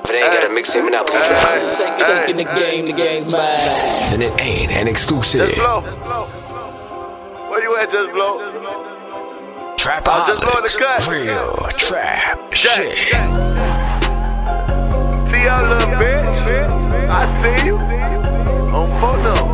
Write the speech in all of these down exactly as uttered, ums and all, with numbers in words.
If it ain't got a mixtape monopoly drop, taking the game, the game's mine. then it ain't an exclusive. Just blow. Where you at, Just Blow? Trapaholics, real trap shit. See y'all little bitch. I see you. On photo.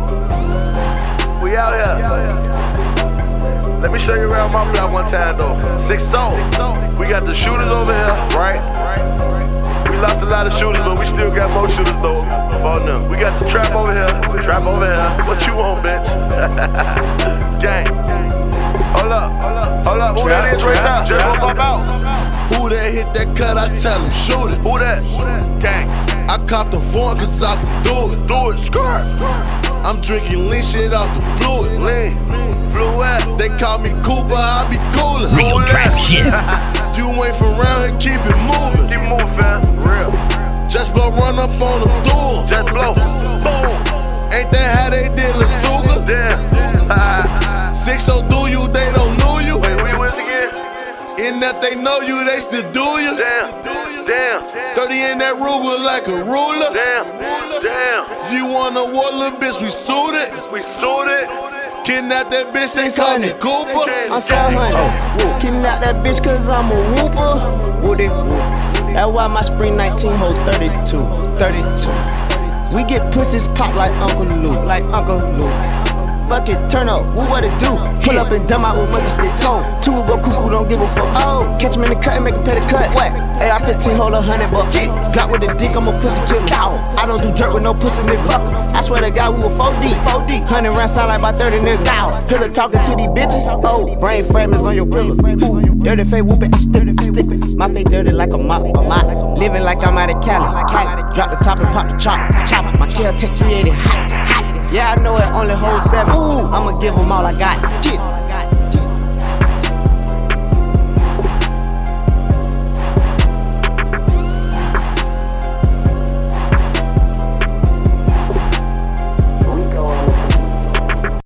We out here. Let me show you around my block one time though. Six soul. We got the shooters over here, right? We lost a lot of shooters, but we still got more shooters though. Oh no. We got the trap over here. Trap over here. What you want, bitch? Gang. Hold up. Hold up. Who that is right now? Just pop out. Who that hit that cut, I tell him shoot it. Who that? Gang. I cop the phone cause I can do it. Do it. Skirt. I'm drinking lean shit off the fluid. Lean. Fluid. They call me Cooper, I be cooler. Real trap shit. You ain't from around here, keep it moving. Keep moving, fam. Real. Just blow, run up on the door. Just blow. Boom. Ain't that how they did Lazuga? Damn. Six oh do you, they don't know you. Wait, who you with again? And if they know you, they still do you. Damn. Damn. thirty in that Ruger like a ruler. Damn. Damn. You want a war, little bitch, we suited. We suited. Kidnap that bitch, they call me Cooper. I'm seven hundred. Kidnap that bitch cause I'm a whooper. Woot it, whoop. That's why my spring nineteen holds thirty-two. thirty-two. We get pussies pop like Uncle Luke. Like Uncle Luke. Fuck it, turn up, woo what it do? Pull up and dumb out with money sticks. So, two go cuckoo, don't give a fuck. Oh, catch him in the cut and make a petty cut. What? A R fifteen hold a hundred bucks. Got with the dick, I'm a pussy killer. I don't do dirt with no pussy nigga. Fuck em. I swear to God, we were four deep. four deep. Hundred rounds sound like about thirty niggas. Pillar talking to these bitches. Oh, brain fragments on your pillow. Ooh, dirty fake whooping, I stick it, I stick it. My face dirty like a mop, a mop. Living like I'm out of Cali. Cali. Drop the top and pop the chop. Chop. My kill take three eighty hot, hot. Yeah, I know it only holds seven. Ooh, I'ma give them all I got.